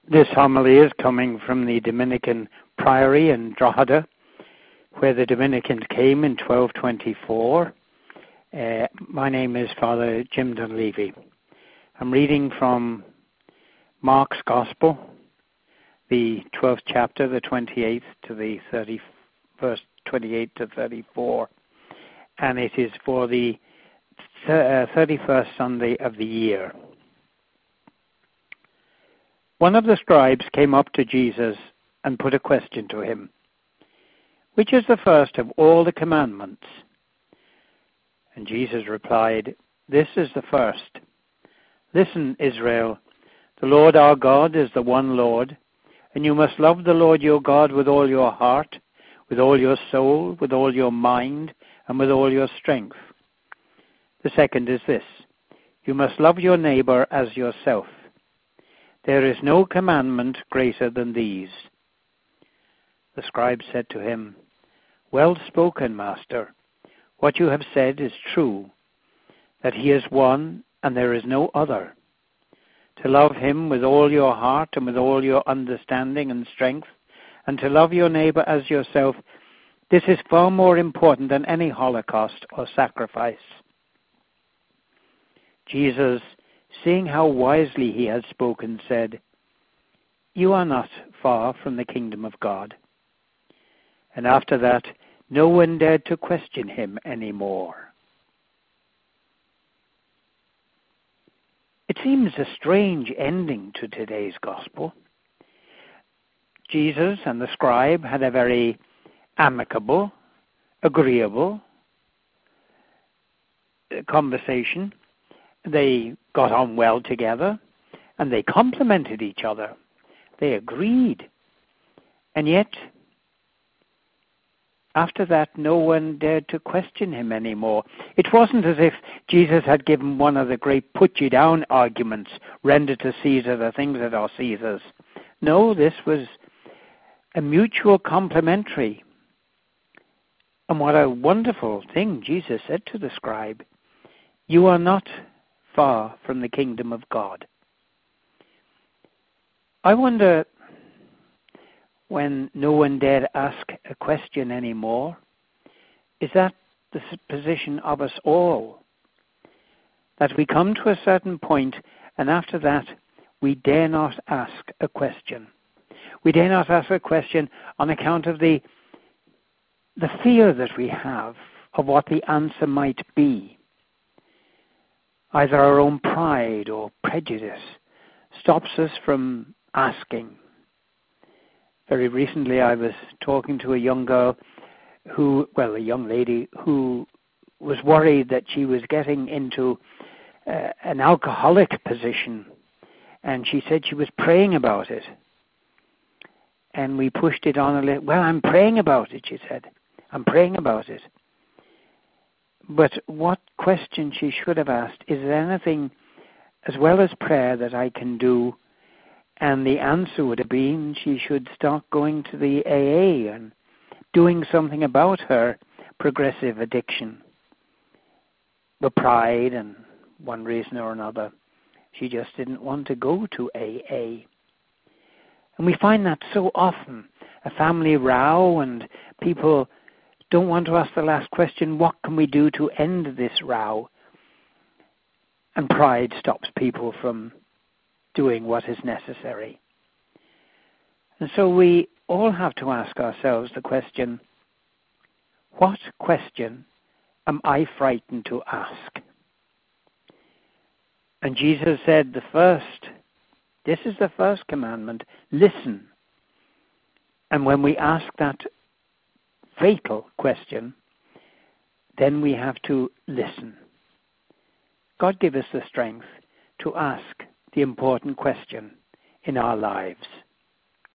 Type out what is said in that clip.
This homily is coming from the Dominican Priory in Drogheda, where the Dominicans came in 1224. My name is Father Jim Dunleavy. I'm reading from Mark's Gospel, the 12th chapter, the 28th to the 31st, 28 to 34, and it is for the 31st Sunday of the year. One of the scribes came up to Jesus and put a question to him. Which is the first of all the commandments? And Jesus replied, This is the first. Listen, Israel, the Lord our God is the one Lord, and you must love the Lord your God with all your heart, with all your soul, with all your mind, and with all your strength. The second is this, you must love your neighbor as yourself. There is no commandment greater than these. The scribe said to him, Well spoken, Master. What you have said is true, that he is one and there is no other. To love him with all your heart and with all your understanding and strength, and to love your neighbor as yourself, this is far more important than any holocaust or sacrifice. Jesus, seeing how wisely he had spoken, said, You are not far from the kingdom of God. And after that, no one dared to question him anymore. It seems a strange ending to today's gospel. Jesus and the scribe had a very amicable, agreeable conversation. They got on well together, and they complimented each other. They agreed. And yet, after that, no one dared to question him anymore. It wasn't as if Jesus had given one of the great put-you-down arguments, render to Caesar the things that are Caesar's. No, this was a mutual complimentary. And what a wonderful thing Jesus said to the scribe. You are not far from the kingdom of God. I wonder, when no one dared ask a question anymore, is that the position of us all? That we come to a certain point, and after that, we dare not ask a question. We dare not ask a question on account of the fear that we have of what the answer might be. Either our own pride or prejudice stops us from asking. Very recently I was talking to a young girl a young lady who was worried that she was getting into an alcoholic position, and she said she was praying about it. And we pushed it on a little. Well, I'm praying about it, she said. I'm praying about it. But what question she should have asked, is there anything as well as prayer that I can do? And the answer would have been she should start going to the AA and doing something about her progressive addiction. But pride and one reason or another, she just didn't want to go to AA. And we find that so often, a family row, and people don't want to ask the last question, what can we do to end this row? And pride stops people from doing what is necessary. And so we all have to ask ourselves the question, what question am I frightened to ask? And Jesus said this is the first commandment, listen. And when we ask that fatal question, then we have to listen. God give us the strength to ask the important question in our lives.